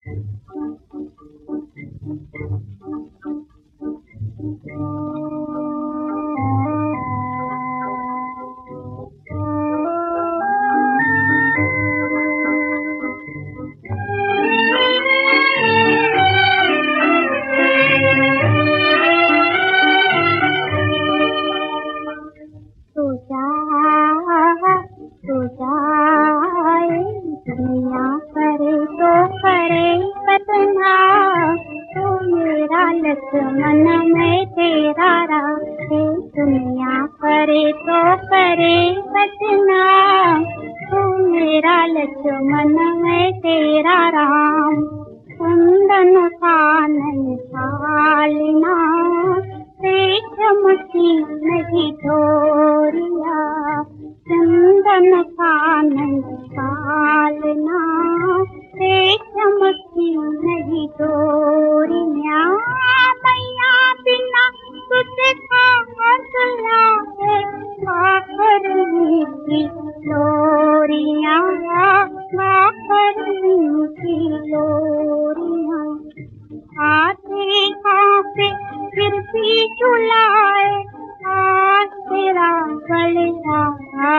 दुनिया करे तो करे बदना, तू मेरा लक्ष्मण मैं तेरा राम। दुनिया करे तो करे बदना, तू मेरा लक्ष्मण मैं तेरा राम। कुंदन कानन सालिना, से चमकी नहीं ढोरिया। चंदन कानन सालना, से चमकी नहीं डोरिया। मैया बिना तुझे खास लागे, बाकर मीठी लोरिया, बाकर मीठी लोरिया। आते कांपे फिर भी झुलाए, आज तेरा बलिदान।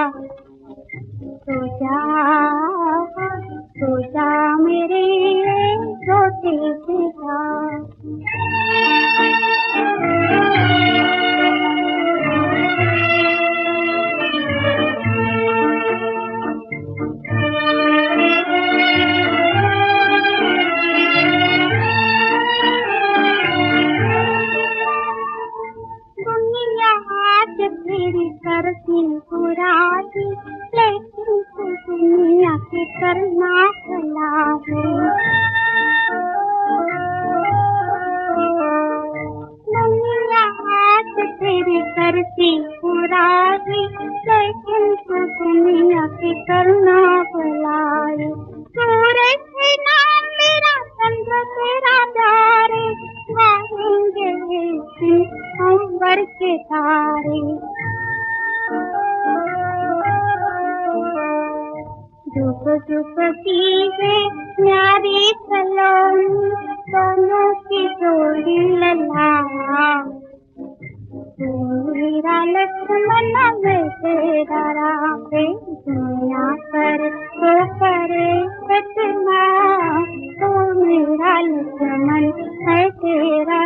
सो जा मेरे छोटे पिता। तेरी करती बुराई, लेकिन तू दुनिया के करना भला है। दुनिया आज तेरी करती बुराई, लेकिन तू दुनिया के करना भला है। सूरज है नाम मेरा, चंद्र तेरा प्यारे, गाएंगे अंबर के तारे। जुग जुग कीजे न्यारी सलोनी, दोनों की जोड़ी लला। तू मेरा लक्ष्मण मैं तेरा राम। दुनिया कर तो करे बदना, तू मेरा लक्ष्मण है तेरा